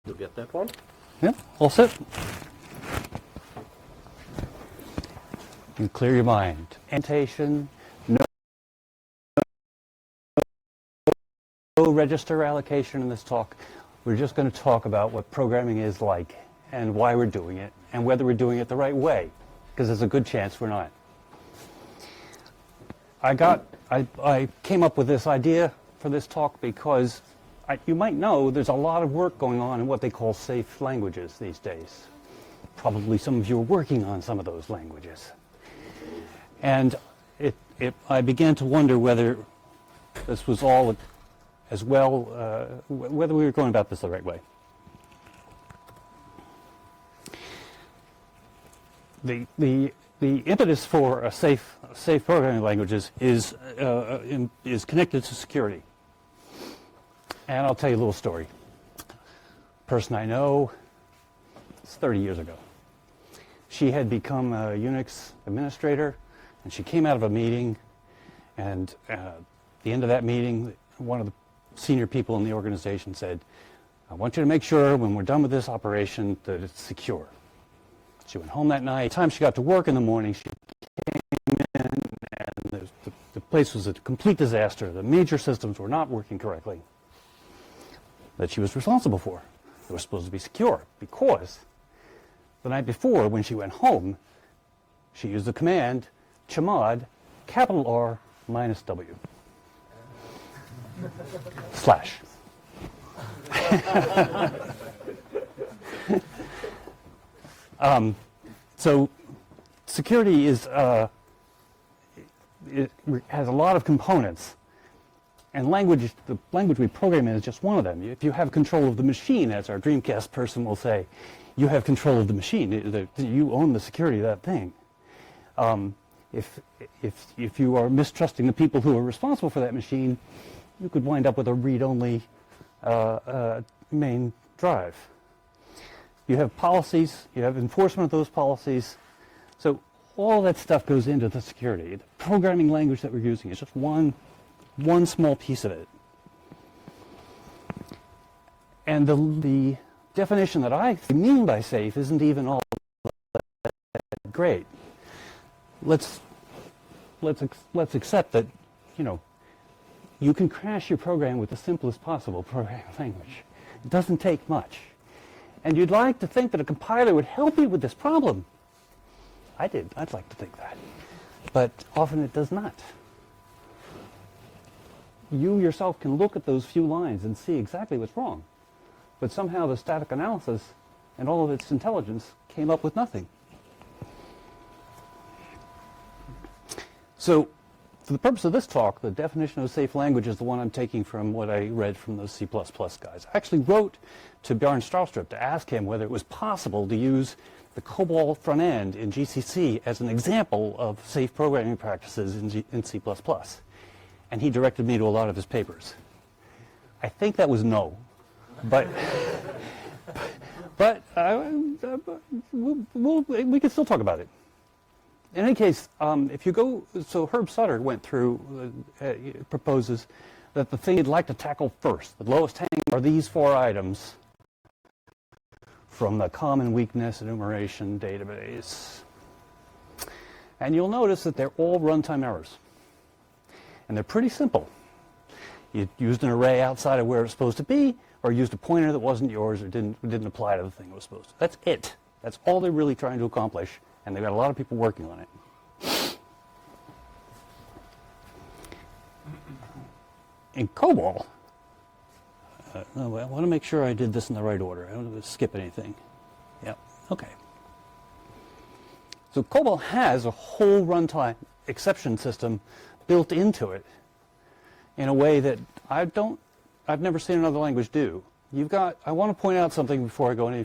You'll get that one? Yep, all set. And clear your mind. Annotation, no register allocation in this talk. We're just going to talk about what programming is like and why we're doing it and whether we're doing it the right way, because there's a good chance we're not. I came up with this idea for this talk because you might know there's a lot of work going on in what they call safe languages these days. Probably some of you are working on some of those languages. And I began to wonder whether this was all as well, whether we were going about this the right way. The impetus for a safe programming languages is connected to security. And I'll tell you a little story. Person I know, it's 30 years ago. She had become a Unix administrator, and she came out of a meeting, and at the end of that meeting, one of the senior people in the organization said, I want you to make sure when we're done with this operation that it's secure. She went home that night. By the time she got to work in the morning, she came in, and the place was a complete disaster. The major systems were not working correctly that she was responsible for. They were supposed to be secure because the night before, when she went home, she used the command chmod capital R minus W slash. So security is it has a lot of components, and the language we program in is just one of them. If you have control of the machine, as our Dreamcast person will say, you have control of the machine. You own the security of that thing. If you are mistrusting the people who are responsible for that machine, you could wind up with a read-only main drive. You have policies, you have enforcement of those policies. So all that stuff goes into the security. The programming language that we're using is just one small piece of it. And the definition that I mean by safe isn't even all that great. Let's accept that, you can crash your program with the simplest possible programming language. It doesn't take much. And you'd like to think that a compiler would help you with this problem. I'd like to think that. But often it does not. You yourself can look at those few lines and see exactly what's wrong. But somehow the static analysis and all of its intelligence came up with nothing. So, for the purpose of this talk, the definition of a safe language is the one I'm taking from what I read from those C++ guys. I actually wrote to Bjarne Stroustrup to ask him whether it was possible to use the COBOL front end in GCC as an example of safe programming practices in C++. And he directed me to a lot of his papers. I think that was no, but we can still talk about it. In any case, if you go, so Herb Sutter went through, proposes that the thing you'd like to tackle first, the lowest hanging, are these 4 items from the common weakness enumeration database. And you'll notice that they're all runtime errors. And they're pretty simple. You used an array outside of where it's supposed to be, or used a pointer that wasn't yours, or didn't apply to the thing it was supposed to. That's it. That's all they're really trying to accomplish. And they've got a lot of people working on it. In COBOL, I want to make sure I did this in the right order. I don't want to skip anything. Yeah, okay. So COBOL has a whole runtime exception system built into it in a way that I've never seen another language do. I want to point out something before I go any